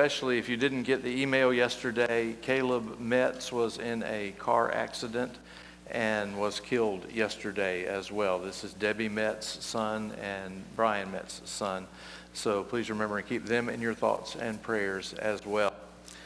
especially if you didn't get the email yesterday, Caleb Metz was in a car accident and was killed yesterday as well. This is Debbie Metz's son and Brian Metz's son. So please remember and keep them in your thoughts and prayers as well.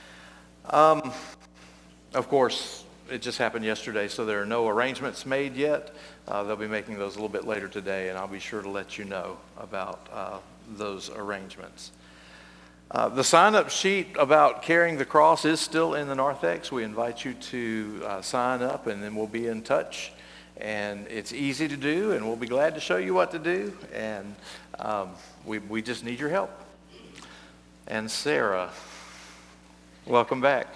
Of course, it just happened yesterday, so there are no arrangements made yet. They'll be making those a little bit later today, and I'll be sure to let you know about those arrangements. The sign-up sheet about carrying the cross is still in the narthex. We invite you to sign up, and then we'll be in touch. And it's easy to do, and we'll be glad to show you what to do. And we just need your help. And Sarah, welcome back.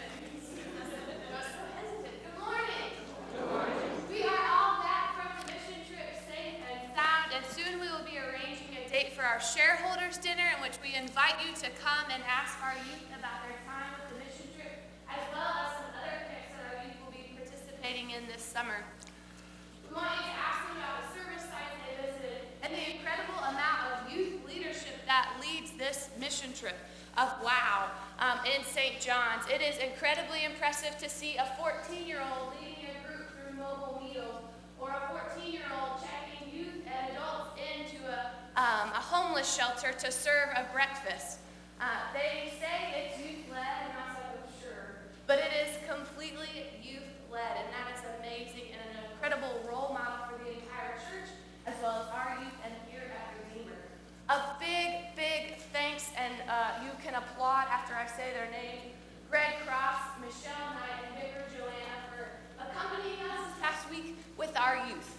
Our shareholders dinner, in which we invite you to come and ask our youth about their time with the mission trip, as well as some other picks that our youth will be participating in this summer. We want you to ask them about the service sites they visited and the incredible amount of youth leadership that leads this mission trip of WOW in St. John's. It is incredibly impressive to see a 14-year-old leading a group through mobile meals, or a 14-year-old checking youth and adults into a homeless shelter to serve a breakfast. They say it's youth-led, and I was like, oh, sure. But it is completely youth-led, and that is amazing and an incredible role model for the entire church, as well as our youth and here at Redeemer. A big, big thanks, and you can applaud after I say their name, Greg Cross, Michelle Knight, and Vicar Joanna for accompanying us this past week with our youth.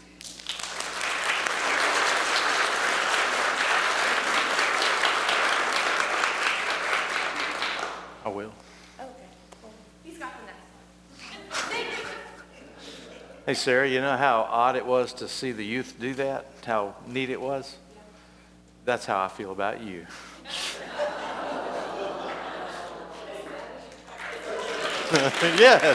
I will. Okay. Well, he's got the next one. Thank you. Hey, Sarah, you know how odd it was to see the youth do that? How neat it was? Yeah. That's how I feel about you. Yes.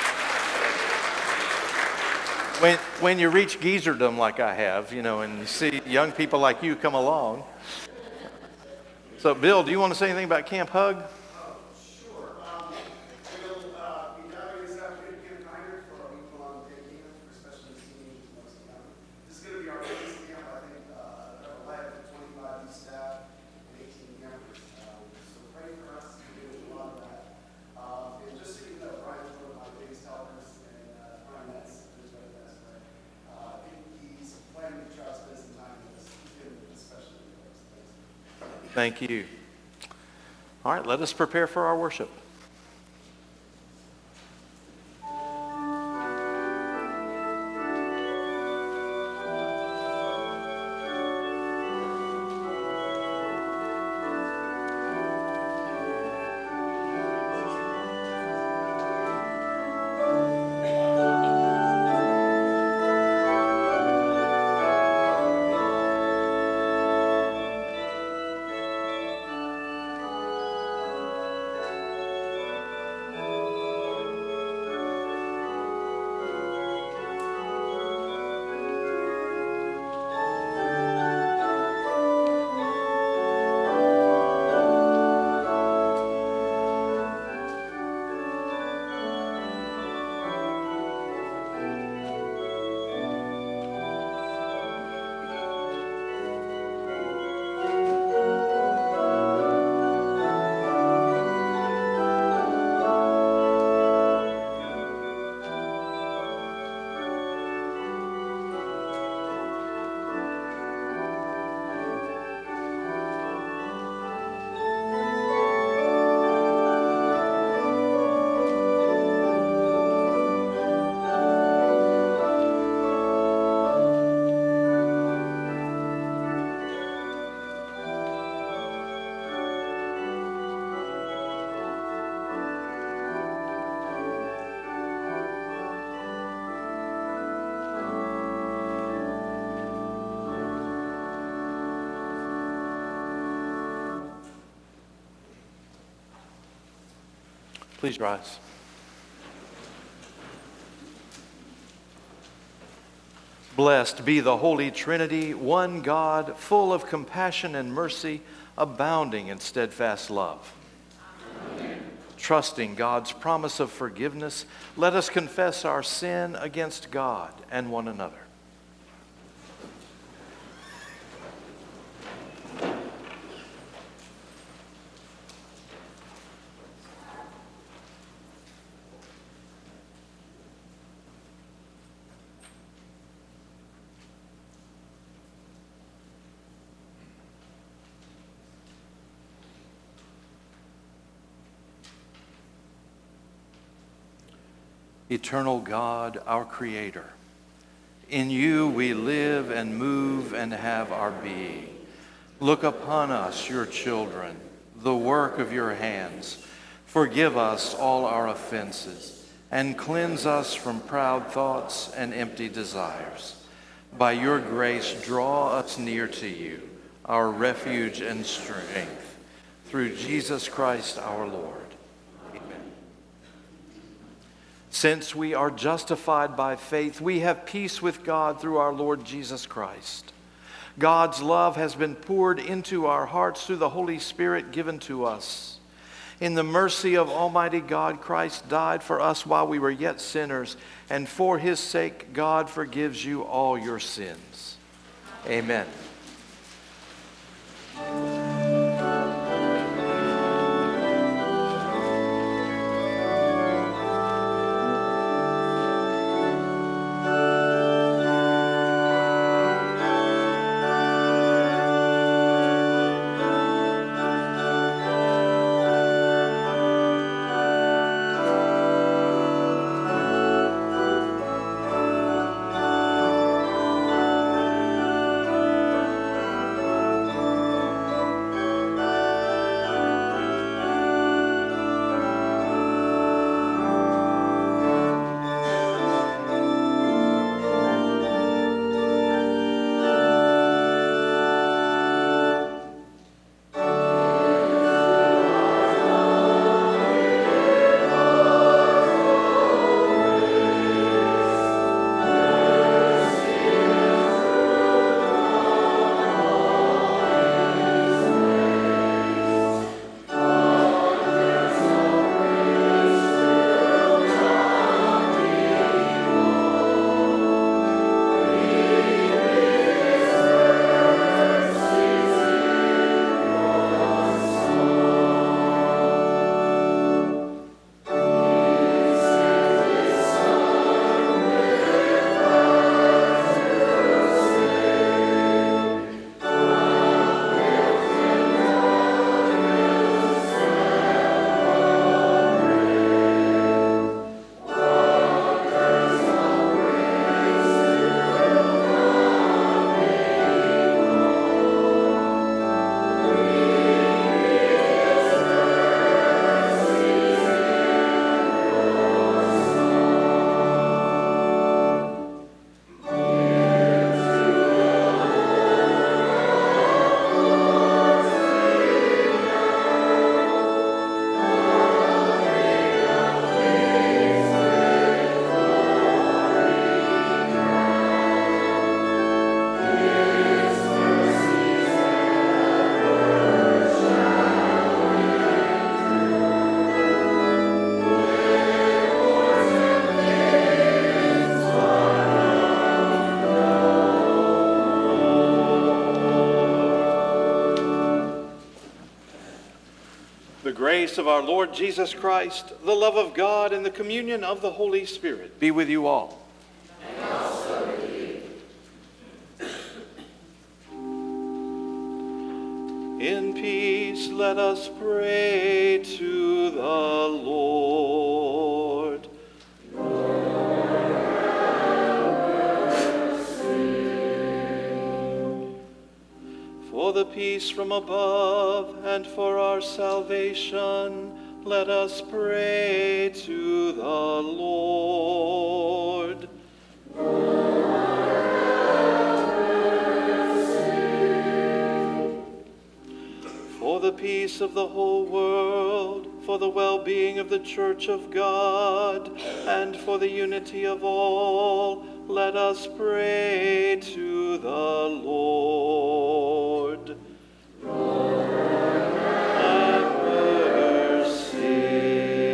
When you reach geezerdom like I have, and you see young people like you come along. So, Bill, do you want to say anything about Camp Hug? Thank you. All right, let us prepare for our worship. Please rise. Blessed be the Holy Trinity, one God, full of compassion and mercy, abounding in steadfast love. Trusting God's promise of forgiveness, let us confess our sin against God and one another. Eternal God, our Creator, in you we live and move and have our being. Look upon us, your children, the work of your hands. Forgive us all our offenses and cleanse us from proud thoughts and empty desires. By your grace, draw us near to you, our refuge and strength, through Jesus Christ our Lord. Since we are justified by faith, we have peace with God through our Lord Jesus Christ. God's love has been poured into our hearts through the Holy Spirit given to us. In the mercy of Almighty God, Christ died for us while we were yet sinners, and for his sake, God forgives you all your sins. Amen. The grace of our Lord Jesus Christ, the love of God, and the communion of the Holy Spirit be with you all. And also with you. In peace, let us pray to the Lord. For the peace from above and for our salvation, let us pray to the Lord. For the peace of the whole world, for the well-being of the Church of God, and for the unity of all, let us pray to the Lord. Lord, have mercy.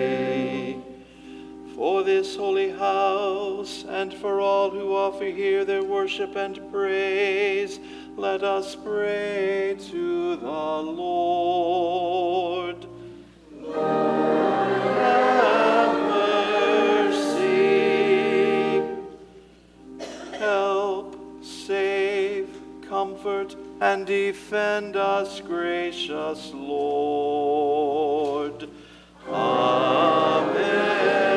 this holy house, and for all who offer here their worship and praise, let us pray to the Lord. Lord, have mercy. Help, save, comfort, and defend us, gracious Lord. Amen.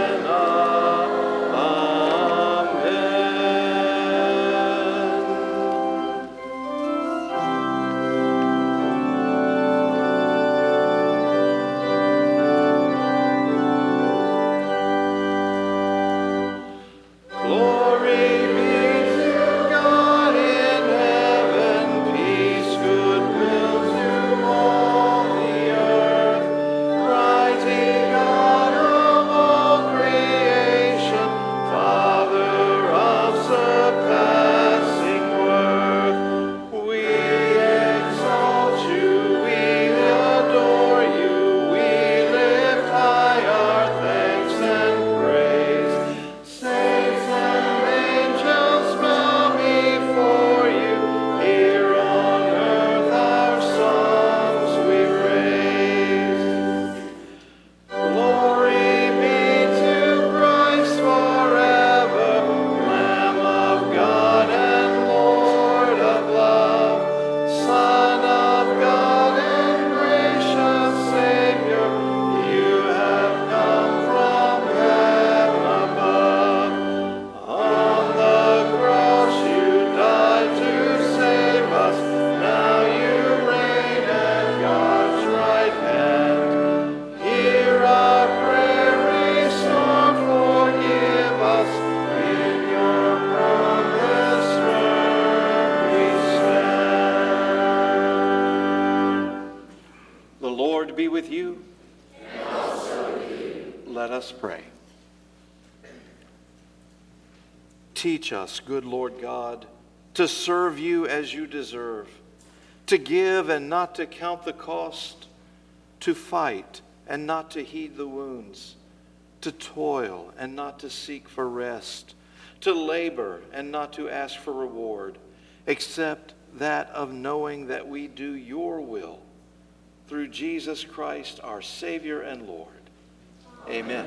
Be with you. And also with you. Let us pray. Teach us, good Lord God, to serve you as you deserve, to give and not to count the cost, to fight and not to heed the wounds, to toil and not to seek for rest, to labor and not to ask for reward, except that of knowing that we do your will. Through Jesus Christ, our Savior and Lord. Amen.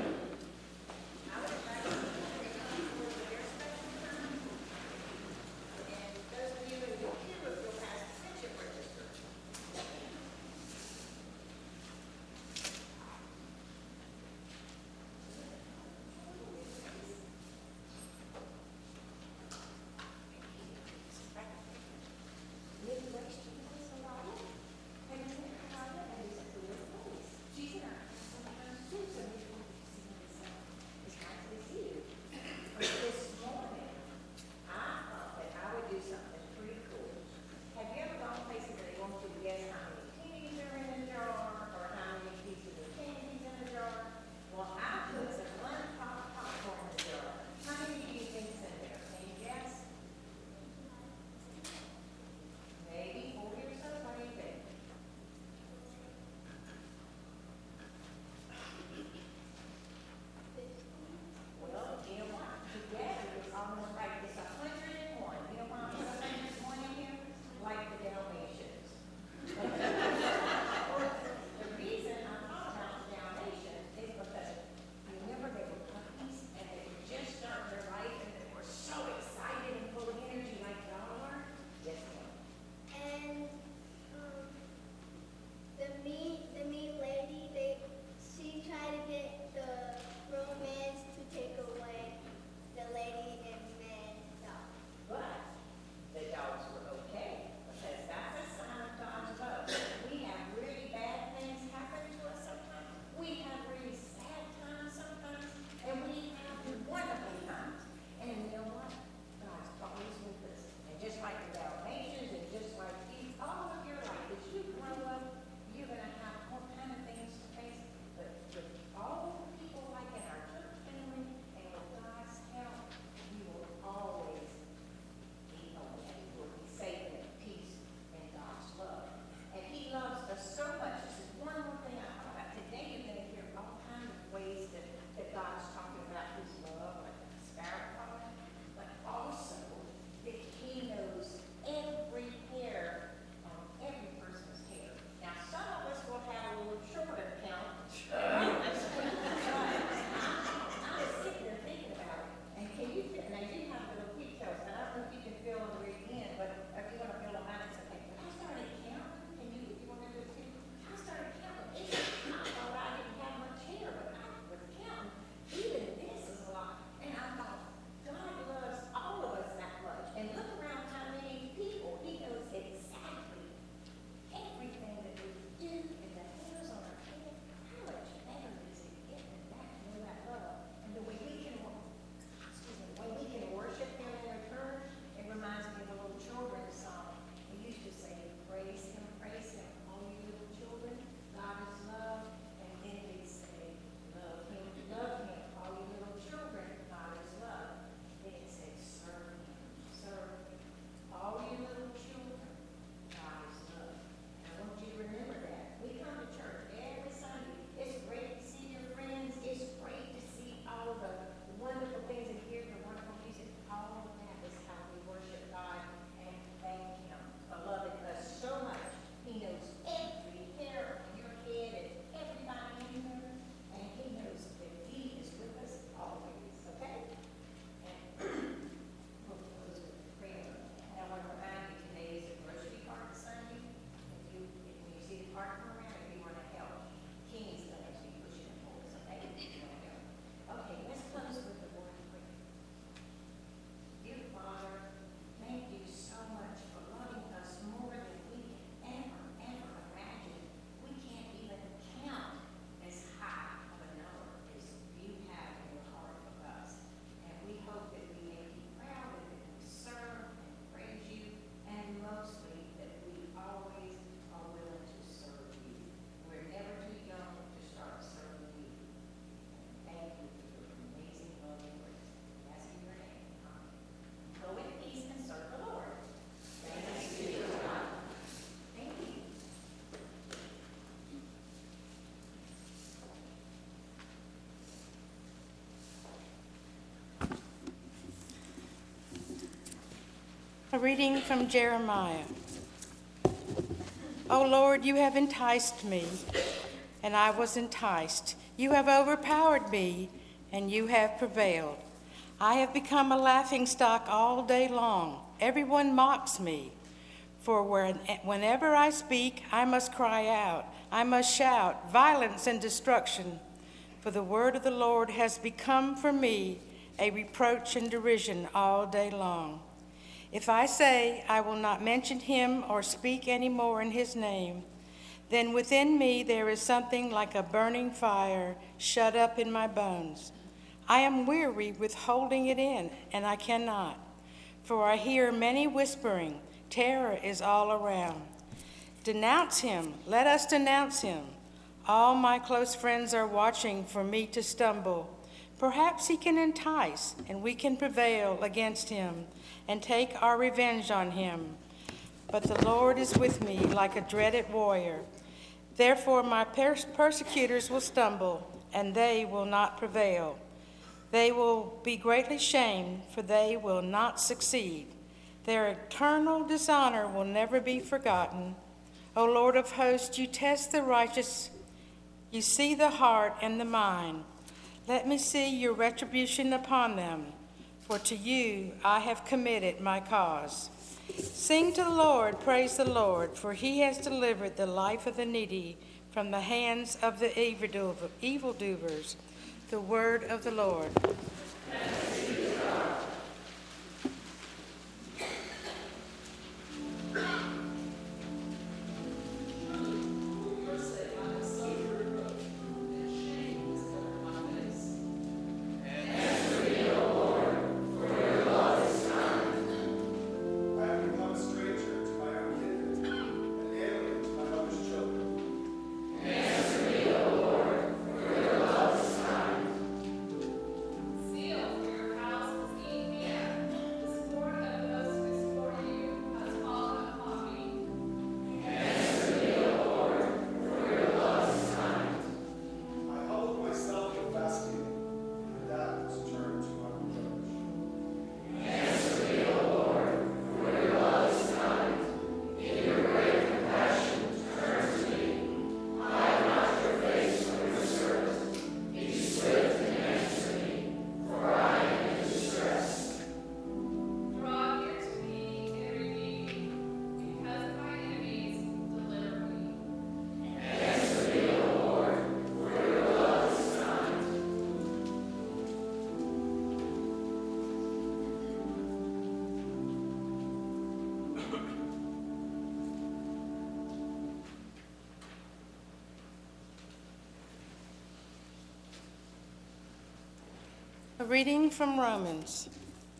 A reading from Jeremiah. O Lord, you have enticed me, and I was enticed. You have overpowered me, and you have prevailed. I have become a laughingstock all day long. Everyone mocks me. For whenever I speak, I must cry out. I must shout violence and destruction. For the word of the Lord has become for me a reproach and derision all day long. If I say I will not mention him or speak any more in his name, then within me there is something like a burning fire shut up in my bones. I am weary with holding it in, and I cannot. For I hear many whispering, terror is all around. Denounce him, let us denounce him. All my close friends are watching for me to stumble. Perhaps he can entice, and we can prevail against him and take our revenge on him. But the Lord is with me like a dreaded warrior. Therefore my persecutors will stumble, and they will not prevail. They will be greatly shamed, for they will not succeed. Their eternal dishonor will never be forgotten. O Lord of hosts, you test the righteous. You see the heart and the mind. Let me see your retribution upon them, for to you I have committed my cause. Sing to the Lord, praise the Lord, for he has delivered the life of the needy from the hands of the evildoers. The word of the Lord. A reading from Romans.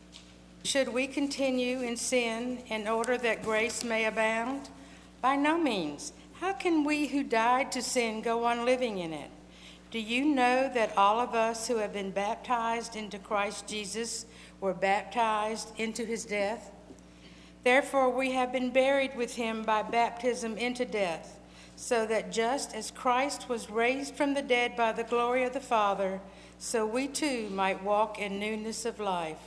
Should we continue in sin in order that grace may abound? By no means. How can we who died to sin go on living in it? Do you know that all of us who have been baptized into Christ Jesus were baptized into his death? Therefore we have been buried with him by baptism into death, so that just as Christ was raised from the dead by the glory of the Father, so we too might walk in newness of life.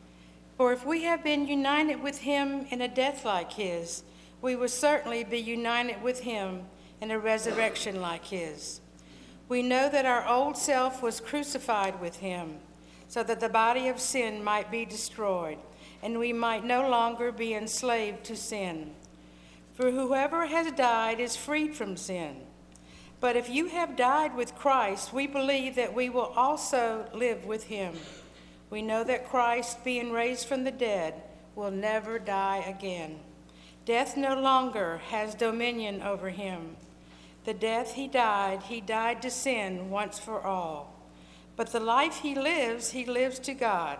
For if we have been united with him in a death like his, we will certainly be united with him in a resurrection like his. We know that our old self was crucified with him, so that the body of sin might be destroyed, and we might no longer be enslaved to sin. For whoever has died is freed from sin. But if you have died with Christ, we believe that we will also live with him. We know that Christ, being raised from the dead, will never die again. Death no longer has dominion over him. The death he died to sin once for all. But the life he lives to God.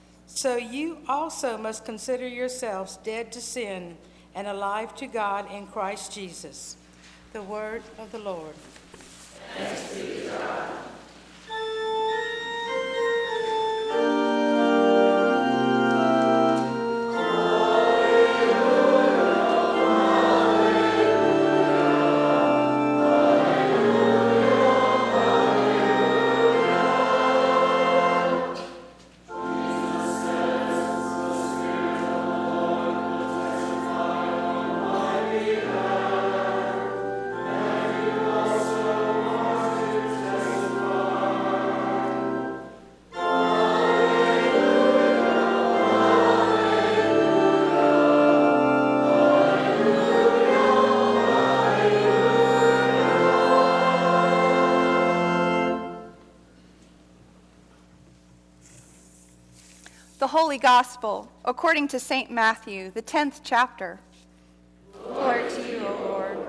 So you also must consider yourselves dead to sin and alive to God in Christ Jesus. The word of the Lord. Thanks be to God. Jesus says, the Spirit of the Lord The Holy Gospel, according to St. Matthew, the 10th chapter. Glory to you, O Lord.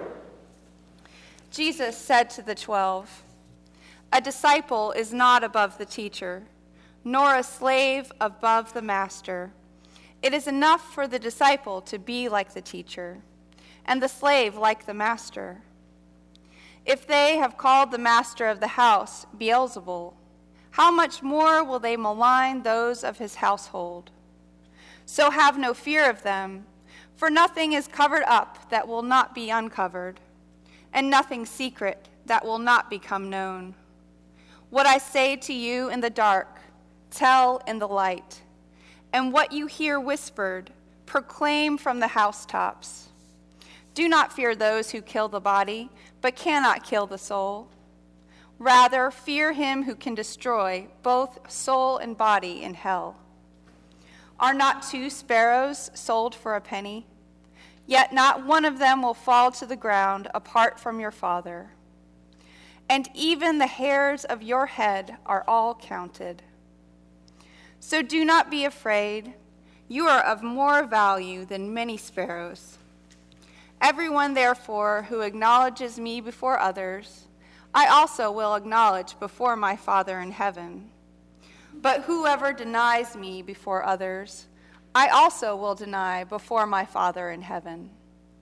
Jesus said to the 12, "A disciple is not above the teacher, nor a slave above the master. It is enough for the disciple to be like the teacher, and the slave like the master. If they have called the master of the house Beelzebul, how much more will they malign those of his household? So have no fear of them, for nothing is covered up that will not be uncovered, and nothing secret that will not become known. What I say to you in the dark, tell in the light, and what you hear whispered, proclaim from the housetops. Do not fear those who kill the body, but cannot kill the soul. Rather, fear him who can destroy both soul and body in hell. Are not 2 sparrows sold for a penny? Yet not one of them will fall to the ground apart from your Father. And even the hairs of your head are all counted. So do not be afraid. You are of more value than many sparrows. Everyone, therefore, who acknowledges me before others, I also will acknowledge before my Father in heaven. But whoever denies me before others, I also will deny before my Father in heaven.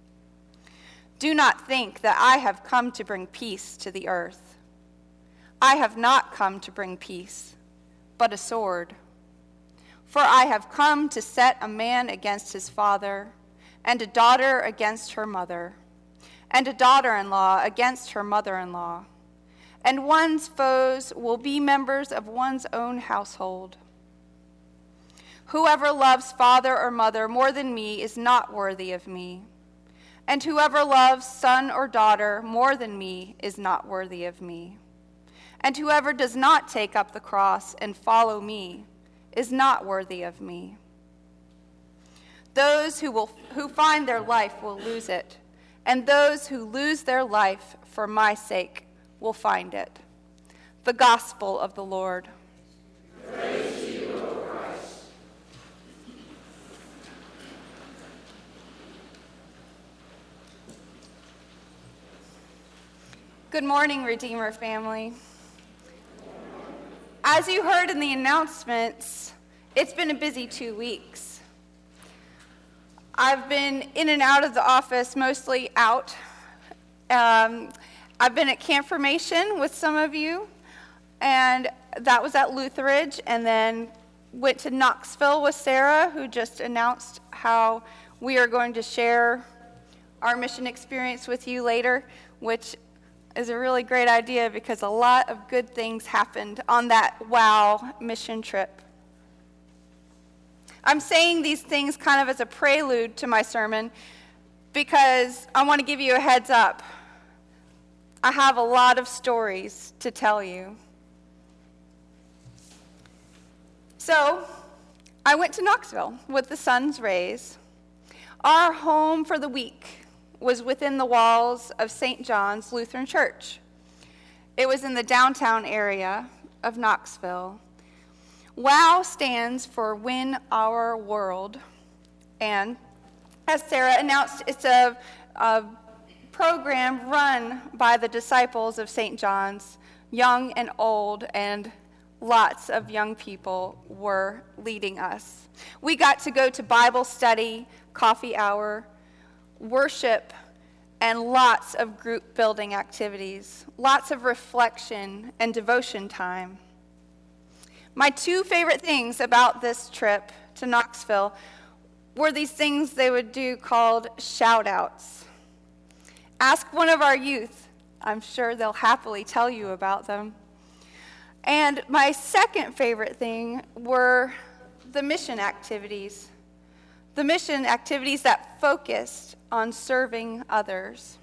Do not think that I have come to bring peace to the earth. I have not come to bring peace, but a sword. For I have come to set a man against his father, and a daughter against her mother, and a daughter-in-law against her mother-in-law. And one's foes will be members of one's own household. Whoever loves father or mother more than me is not worthy of me. And whoever loves son or daughter more than me is not worthy of me. And whoever does not take up the cross and follow me is not worthy of me. Those who find their life will lose it, and those who lose their life for my sake will find it." The Gospel of the Lord. Praise to you, O Christ. Good morning, Redeemer family. As you heard in the announcements, it's been a busy 2 weeks. I've been in and out of the office, mostly out. I've been at Camp Formation with some of you, and that was at Lutheridge, and then went to Knoxville with Sarah, who just announced how we are going to share our mission experience with you later, which is a really great idea because a lot of good things happened on that WOW mission trip. I'm saying these things kind of as a prelude to my sermon because I want to give you a heads up. I have a lot of stories to tell you. So, I went to Knoxville with the sun's rays. Our home for the week was within the walls of St. John's Lutheran Church. It was in the downtown area of Knoxville. WOW stands for Win Our World, and as Sarah announced, it's a program run by the disciples of St. John's, young and old, and lots of young people were leading us. We got to go to Bible study, coffee hour, worship, and lots of group building activities, lots of reflection and devotion time. My 2 favorite things about this trip to Knoxville were these things they would do called shout-outs. Ask one of our youth. I'm sure they'll happily tell you about them. And my second favorite thing were the mission activities. The mission activities that focused on serving others.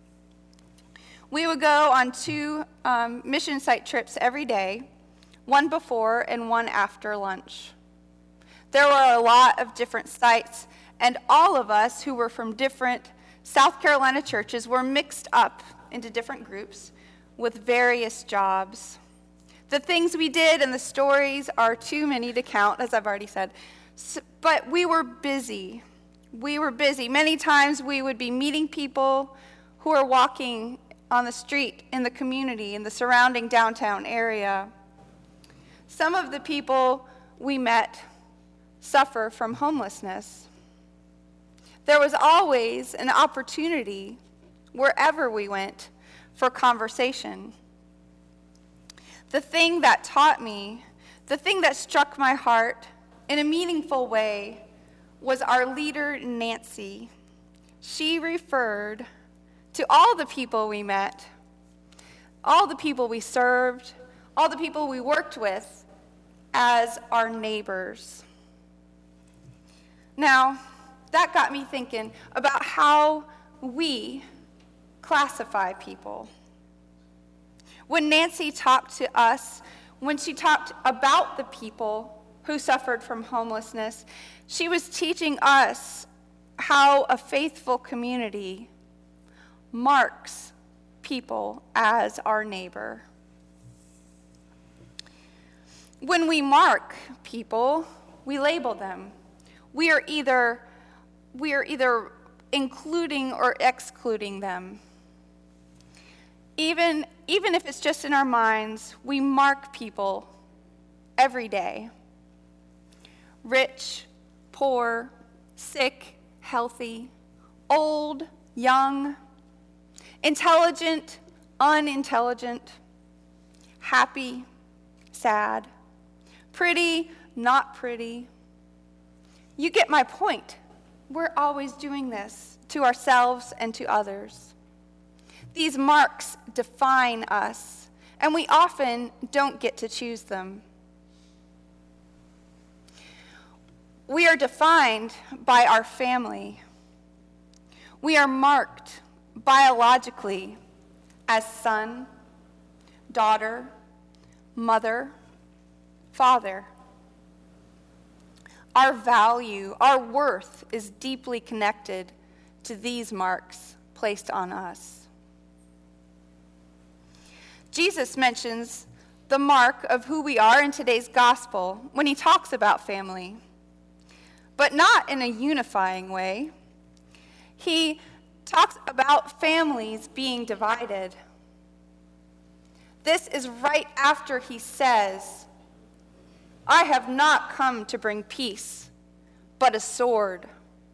We would go on 2 mission site trips every day, one before and one after lunch. There were a lot of different sites, and all of us who were from different South Carolina churches were mixed up into different groups with various jobs. The things we did and the stories are too many to count, as I've already said. But we were busy. We were busy. Many times we would be meeting people who are walking on the street in the community, in the surrounding downtown area. Some of the people we met suffer from homelessness. There was always an opportunity wherever we went for conversation. The thing that taught me, the thing that struck my heart in a meaningful way was our leader, Nancy. She referred to all the people we met, all the people we served, all the people we worked with as our neighbors. Now, that got me thinking about how we classify people. When Nancy talked to us, when she talked about the people who suffered from homelessness, she was teaching us how a faithful community marks people as our neighbor. When we mark people, we label them. We are either including or excluding them. Even if it's just in our minds, we mark people every day. Rich, poor, sick, healthy, old, young, intelligent, unintelligent, happy, sad, pretty, not pretty. You get my point. We're always doing this to ourselves and to others. These marks define us, and we often don't get to choose them. We are defined by our family. We are marked biologically as son, daughter, mother, father. Our value, our worth is deeply connected to these marks placed on us. Jesus mentions the mark of who we are in today's gospel when he talks about family, but not in a unifying way. He talks about families being divided. This is right after he says, I have not come to bring peace, but a sword.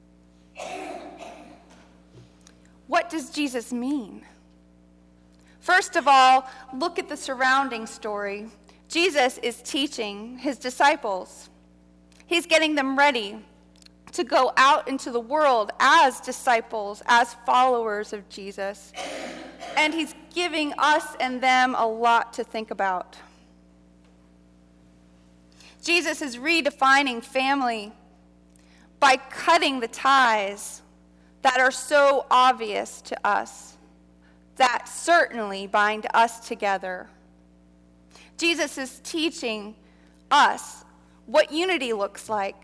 What does Jesus mean? First of all, look at the surrounding story. Jesus is teaching his disciples. He's getting them ready to go out into the world as disciples, as followers of Jesus. And he's giving us and them a lot to think about. Jesus is redefining family by cutting the ties that are so obvious to us, that certainly bind us together. Jesus is teaching us what unity looks like.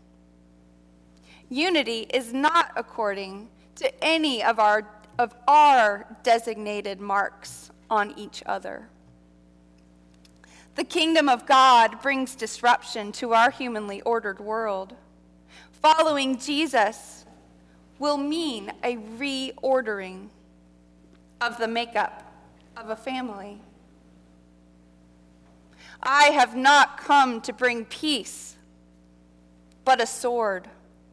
Unity is not according to any of our designated marks on each other. The kingdom of God brings disruption to our humanly ordered world. Following Jesus will mean a reordering of the makeup of a family. I have not come to bring peace, but a sword.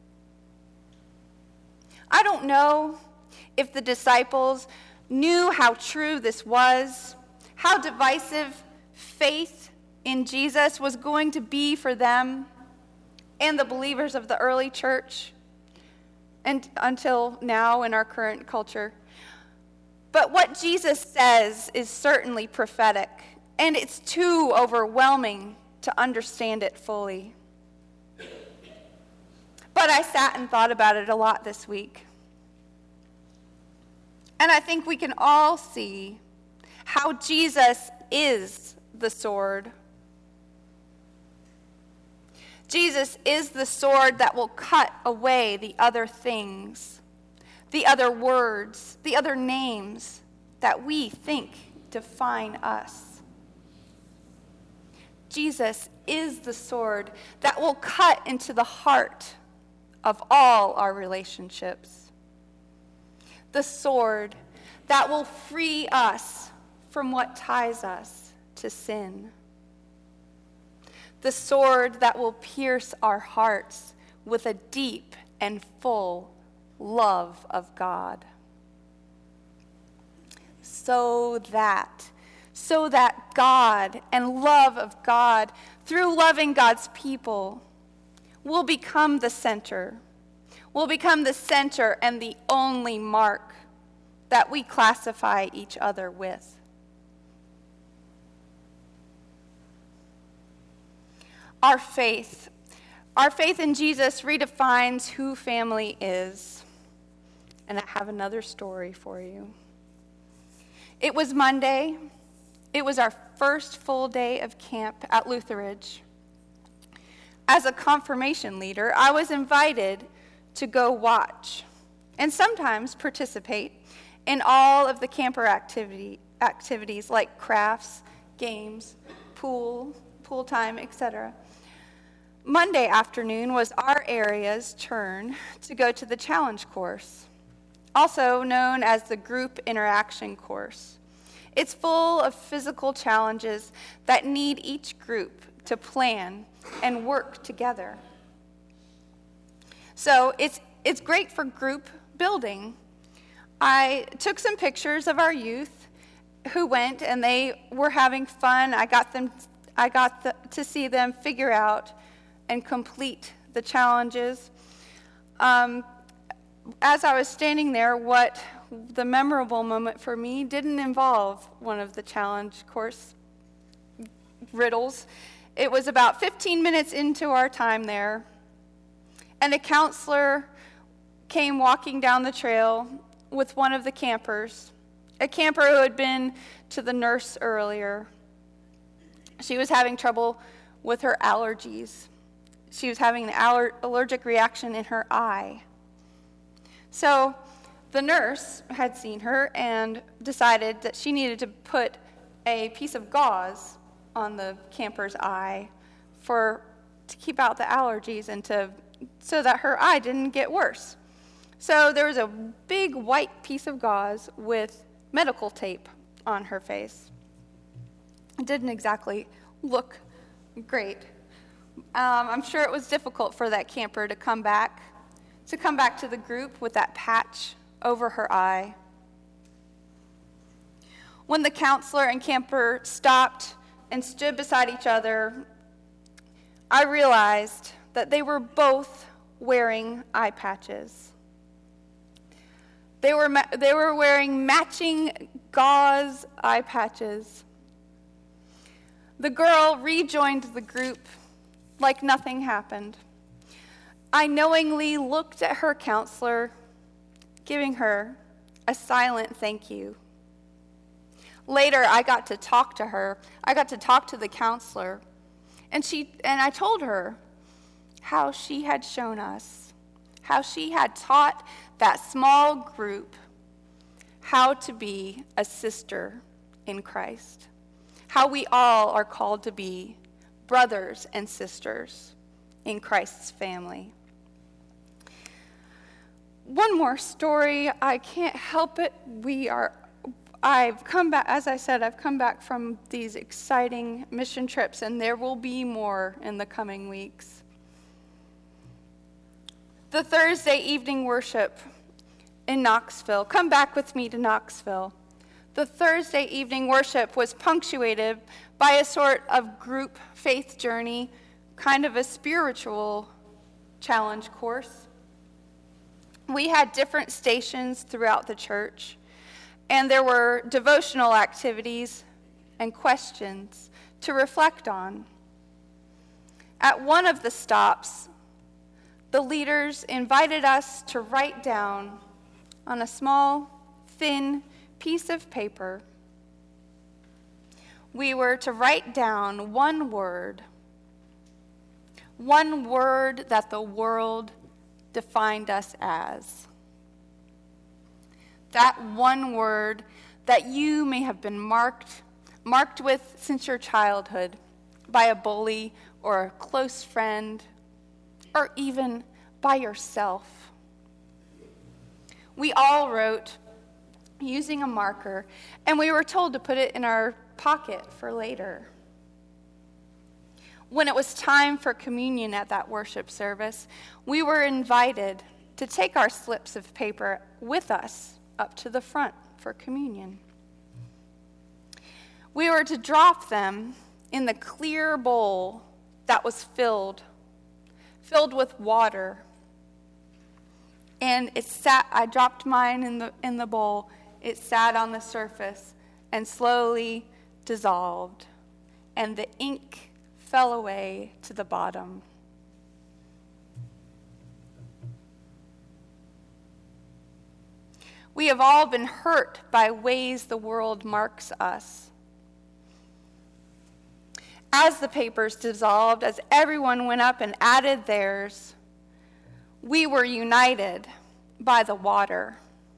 I don't know if the disciples knew how true this was, how divisive faith in Jesus was going to be for them and the believers of the early church, and until now in our current culture. But what Jesus says is certainly prophetic, and it's too overwhelming to understand it fully. But I sat and thought about it a lot this week. And I think we can all see how Jesus is the sword. Jesus is the sword that will cut away the other things, the other words, the other names that we think define us. Jesus is the sword that will cut into the heart of all our relationships. The sword that will free us from what ties us to sin. The sword that will pierce our hearts with a deep and full love of God. So that God and love of God, through loving God's people, will become the center. Will become the center and the only mark that we classify each other with. Our faith in Jesus redefines who family is. And I have another story for you. It was Monday. It was our first full day of camp at Lutheridge. As a confirmation leader, I was invited to go watch and sometimes participate in all of the camper activities like crafts, games, pool time, etc. Monday afternoon was our area's turn to go to the challenge course, also known as the group interaction course. It's full of physical challenges that need each group to plan and work together. So it's great for group building. I took some pictures of our youth who went, and they were having fun. I got to see them figure out and complete the challenges. As I was standing there, the memorable moment for me didn't involve one of the challenge course riddles. It was about 15 minutes into our time there, and a counselor came walking down the trail with one of the campers, a camper who had been to the nurse earlier. She was having trouble with her allergies. She was having an allergic reaction in her eye. So the nurse had seen her and decided that she needed to put a piece of gauze on the camper's eye to keep out the allergies and so that her eye didn't get worse. So there was a big white piece of gauze with medical tape on her face. It didn't exactly look great. I'm sure it was difficult for that camper to come back to the group with that patch over her eye. When the counselor and camper stopped and stood beside each other, I realized that they were both wearing eye patches. They were wearing matching gauze eye patches. The girl rejoined the group like nothing happened. I knowingly looked at her counselor, giving her a silent thank you. Later, I got to talk to her. I got to talk to the counselor, and I told her how she had shown us, how she had taught that small group how to be a sister in Christ, how we all are called to be brothers and sisters in Christ's family. One more story. I can't help it. I've come back, as I said, I've come back from these exciting mission trips, and there will be more in the coming weeks. The Thursday evening worship in Knoxville. Come back with me to Knoxville. The Thursday evening worship was punctuated by a sort of group faith journey, kind of a spiritual challenge course. We had different stations throughout the church, and there were devotional activities and questions to reflect on. At one of the stops, the leaders invited us to write down on a small, thin piece of paper. We were to write down one word that the world defined us as. That one word that you may have been marked with since your childhood by a bully or a close friend, or even by yourself. We all wrote using a marker, and we were told to put it in our pocket for later. When it was time for communion at that worship service, we were invited to take our slips of paper with us up to the front for communion. We were to drop them in the clear bowl that was filled with water. And I dropped mine in the bowl. It sat on the surface and slowly dissolved, and the ink fell away to the bottom. We have all been hurt by ways the world marks us. As the papers dissolved, as everyone went up and added theirs, we were united by the water.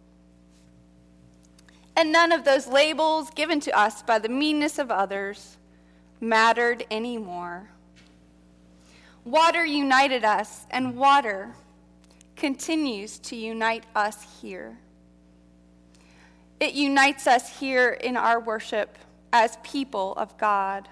And none of those labels given to us by the meanness of others mattered anymore. Water united us, and water continues to unite us here. It unites us here in our worship as people of God.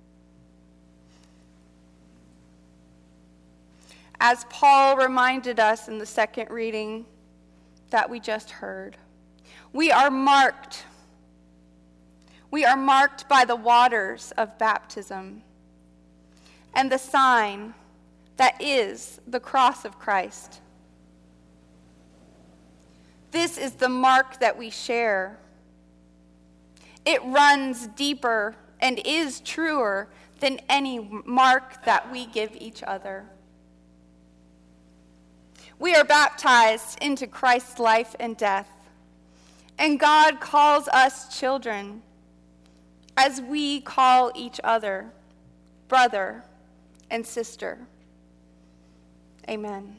As Paul reminded us in the second reading that we just heard, we are marked. We are marked by the waters of baptism and the sign that is the cross of Christ. This is the mark that we share. It runs deeper and is truer than any mark that we give each other. We are baptized into Christ's life and death, and God calls us children as we call each other brother and sister. Amen.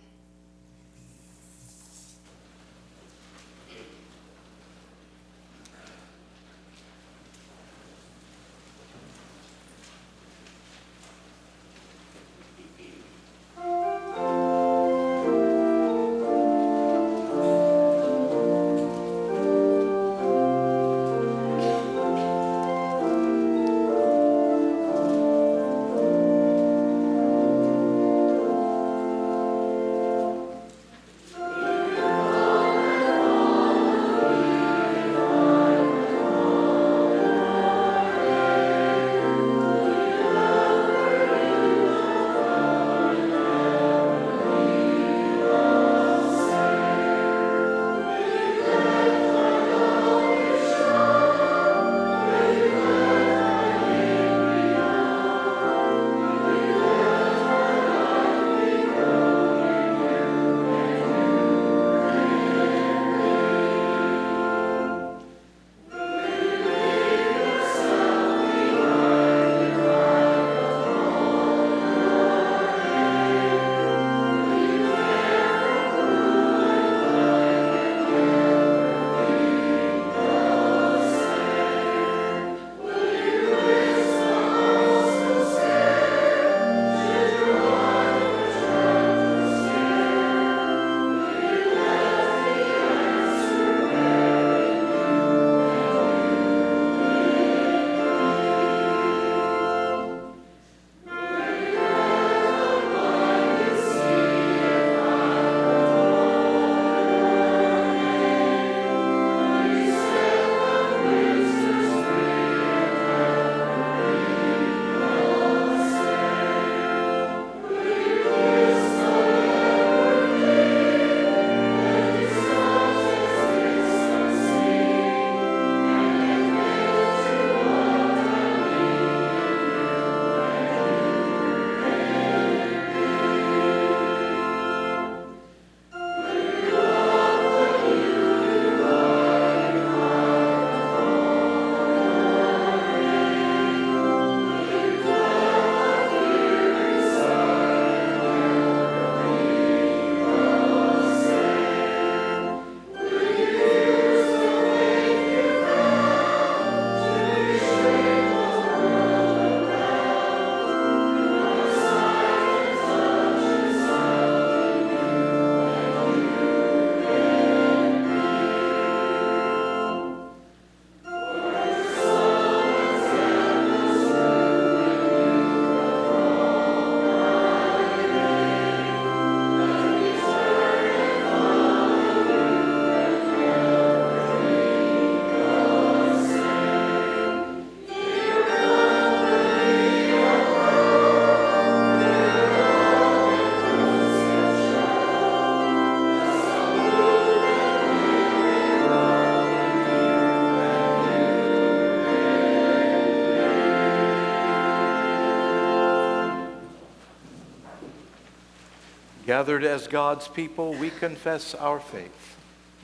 Gathered as God's people, we confess our faith.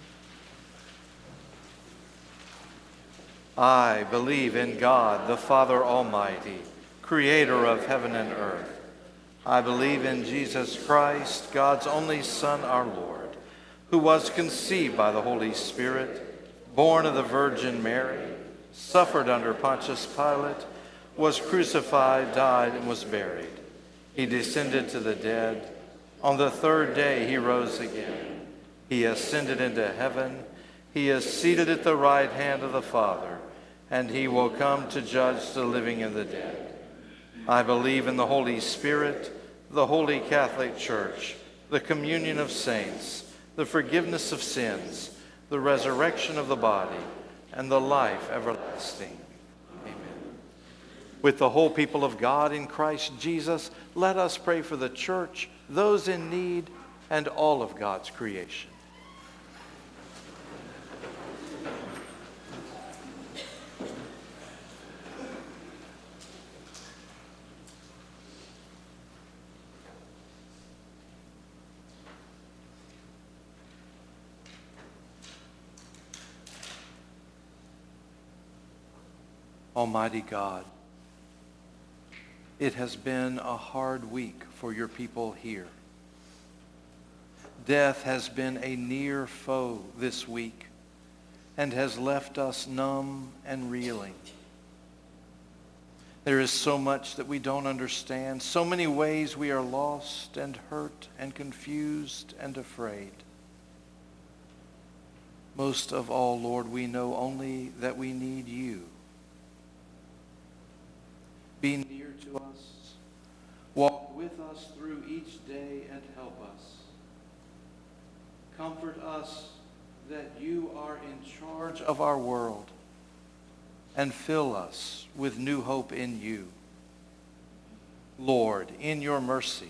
I believe in God, the Father Almighty, creator of heaven and earth. I believe in Jesus Christ, God's only Son, our Lord, who was conceived by the Holy Spirit, born of the Virgin Mary, suffered under Pontius Pilate, was crucified, died, and was buried. He descended to the dead. On the third day he rose again. He ascended into heaven. He is seated at the right hand of the Father, and he will come to judge the living and the dead. I believe in the Holy Spirit, the Holy Catholic Church, the communion of saints, the forgiveness of sins, the resurrection of the body, and the life everlasting. Amen. With the whole people of God in Christ Jesus, let us pray for the church, those in need, and all of God's creation. Almighty God, it has been a hard week for your people here. Death has been a near foe this week and has left us numb and reeling. There is so much that we don't understand, so many ways we are lost and hurt and confused and afraid. Most of all, Lord, we know only that we need you. Be near to us. Walk with us through each day and help us. Comfort us that you are in charge of our world, and fill us with new hope in you. Lord, in your mercy,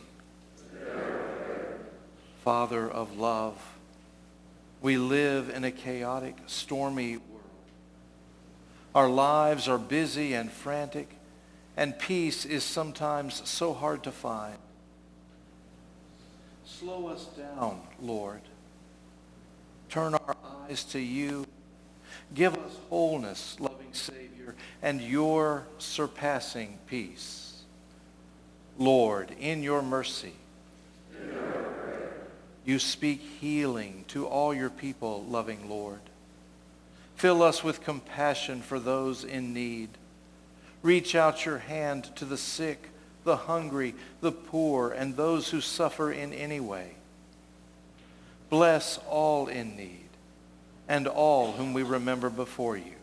Father of love, we live in a chaotic, stormy world. Our lives are busy and frantic, and peace is sometimes so hard to find. Slow us down, Lord. Turn our eyes to you. Give us wholeness, loving Savior, and your surpassing peace. Lord, in your mercy, you speak healing to all your people, loving Lord. Fill us with compassion for those in need. Reach out your hand to the sick, the hungry, the poor, and those who suffer in any way. Bless all in need and all whom we remember before you.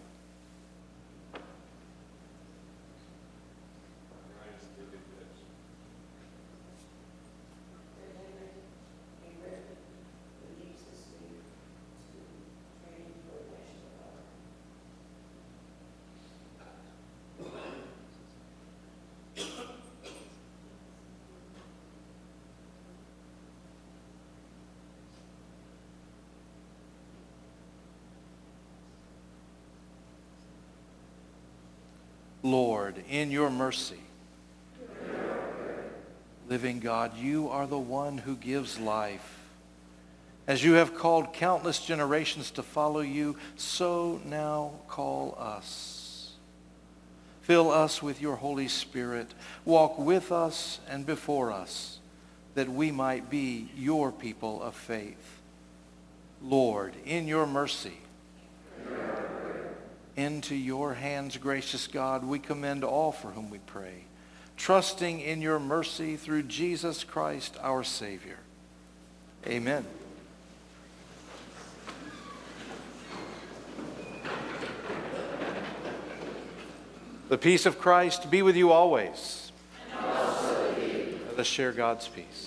Lord, in your mercy, living God, you are the one who gives life. As you have called countless generations to follow you, so now call us. Fill us with your Holy Spirit. Walk with us and before us, that we might be your people of faith. Lord, in your mercy, into your hands, gracious God, we commend all for whom we pray, trusting in your mercy through Jesus Christ, our Savior. Amen. The peace of Christ be with you always. And also with you. Let us share God's peace.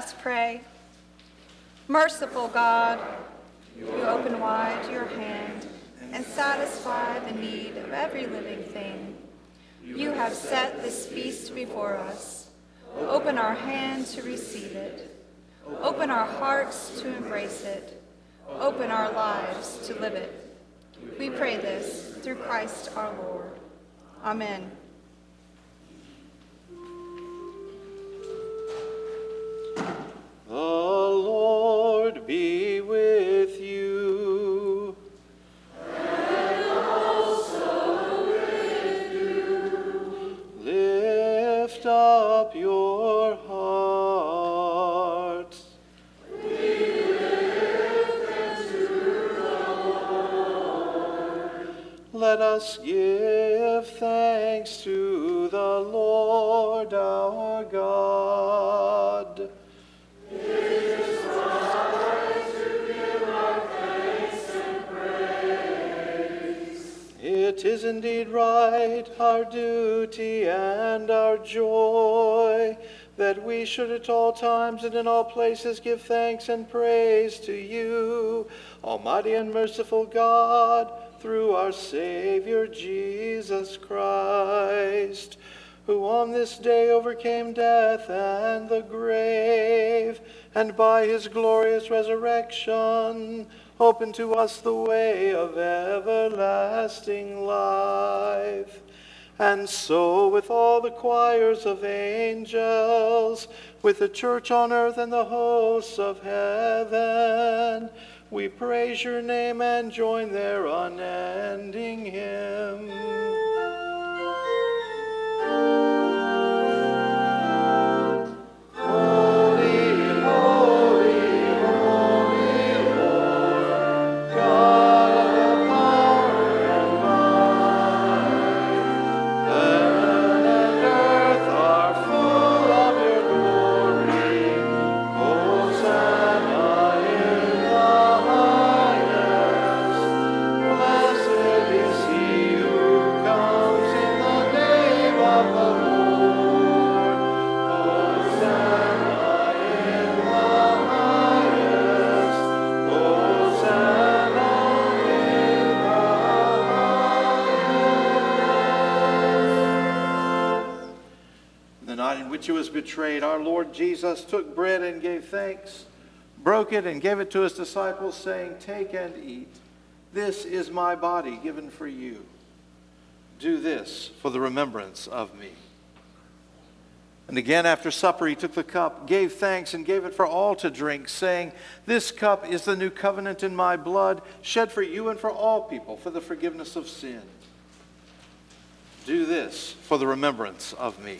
us pray. Merciful God, you open wide your hand and satisfy the need of every living thing. You have set this feast before us. Open our hand to receive it. Open our hearts to embrace it. Open our lives to live it. We pray this through Christ our Lord. Amen. The Lord be with you. And also with you. Lift up your hearts. We lift them to the Lord. Let us give thanks to the Lord our God. It is indeed right, our duty and our joy, that we should at all times and in all places give thanks and praise to you, Almighty and merciful God, through our Savior Jesus Christ, who on this day overcame death and the grave, and by his glorious resurrection opened to us the way of everlasting life. And so with all the choirs of angels, with the church on earth and the hosts of heaven, we praise your name and join their unending hymn. He was betrayed, our Lord Jesus took bread and gave thanks, broke it and gave it to his disciples, saying, "Take and eat. This is my body given for you. Do this for the remembrance of me." And again after supper he took the cup, gave thanks, and gave it for all to drink, saying, "This cup is the new covenant in my blood, shed for you and for all people for the forgiveness of sin. Do this for the remembrance of me."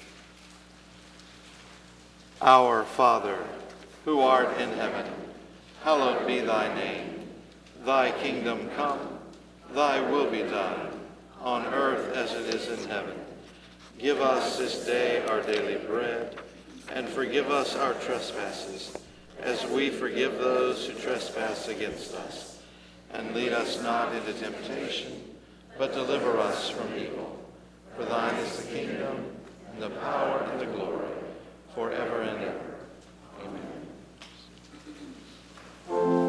Our Father, who art in heaven, hallowed be thy name. Thy kingdom come, thy will be done, on earth as it is in heaven. Give us this day our daily bread, and forgive us our trespasses, as we forgive those who trespass against us. And lead us not into temptation, but deliver us from evil. For thine is the kingdom, and the power, and the glory, forever and ever. Amen.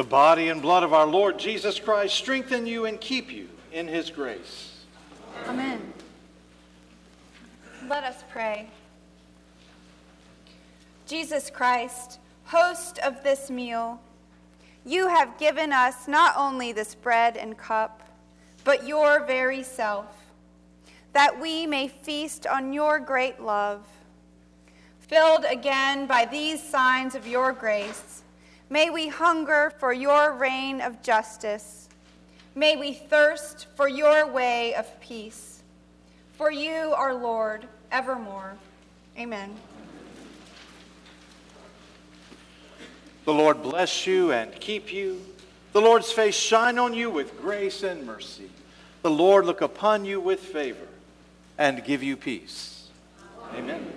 The body and blood of our Lord Jesus Christ strengthen you and keep you in his grace. Amen. Let us pray. Jesus Christ, host of this meal, you have given us not only this bread and cup, but your very self, that we may feast on your great love. Filled again by these signs of your grace, may we hunger for your reign of justice. May we thirst for your way of peace. For you, our Lord, evermore. Amen. The Lord bless you and keep you. The Lord's face shine on you with grace and mercy. The Lord look upon you with favor and give you peace. Amen.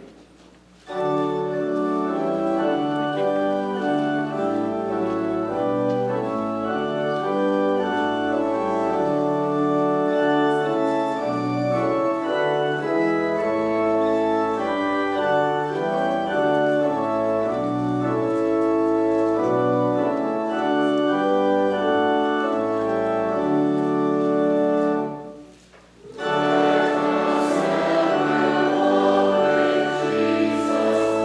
Jesus.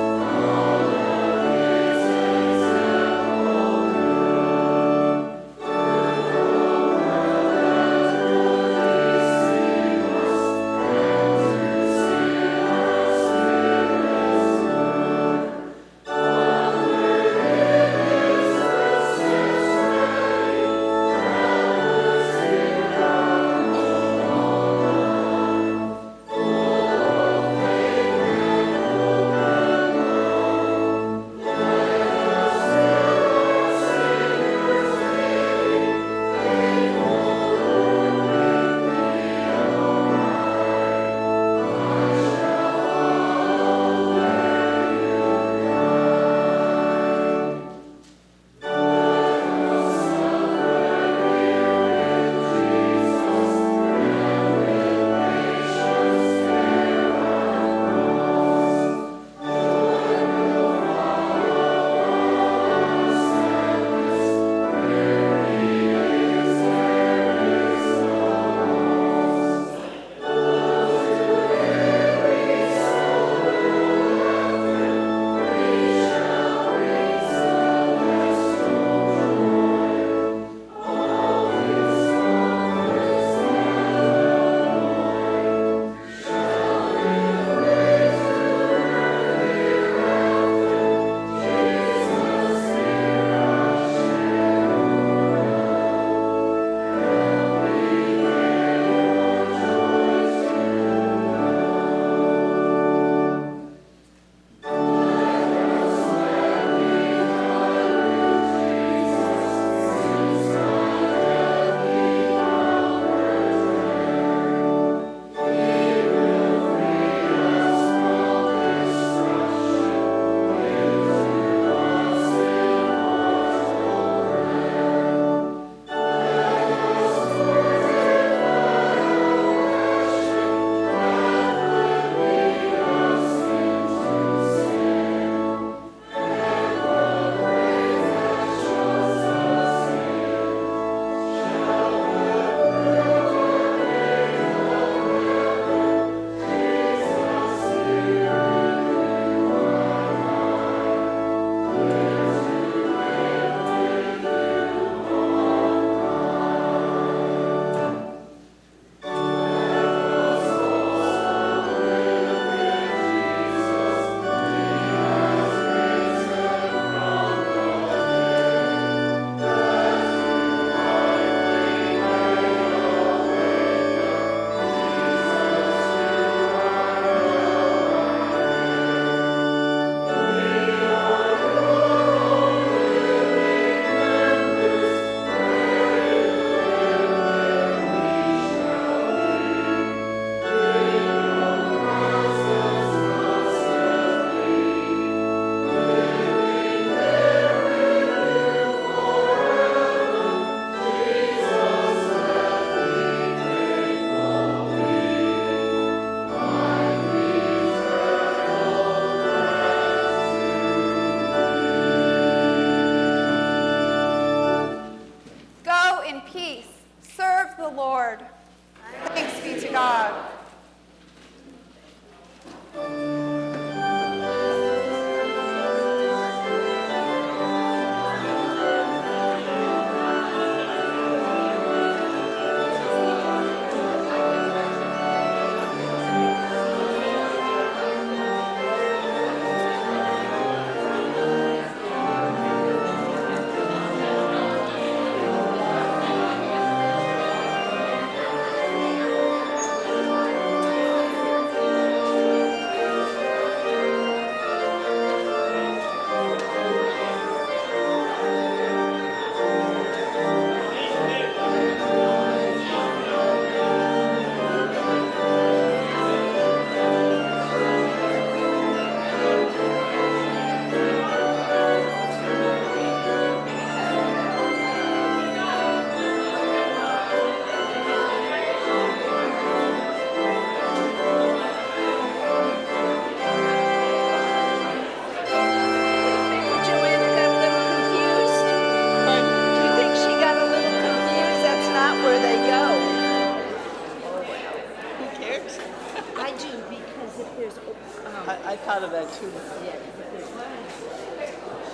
I do, because if there's, I thought of that too. yeah, if there's one,